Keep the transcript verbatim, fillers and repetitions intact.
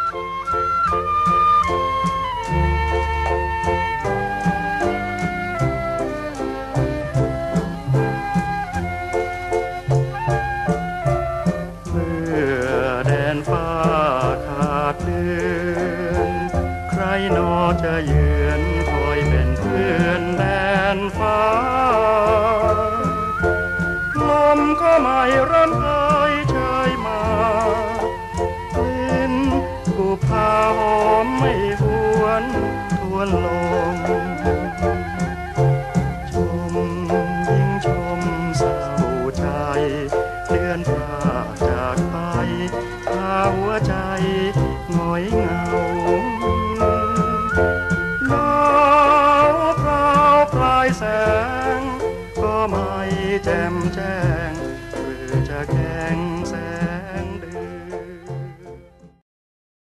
เมื่อแดนฟ้าขาดเดือนใครหนอจะเยือนคอยเป็นเพื่อนแดนฟ้าลมก็ไม่ร่ำเอ่ยเชยมากลิ่นกุพาหอมไม่หวนทวนล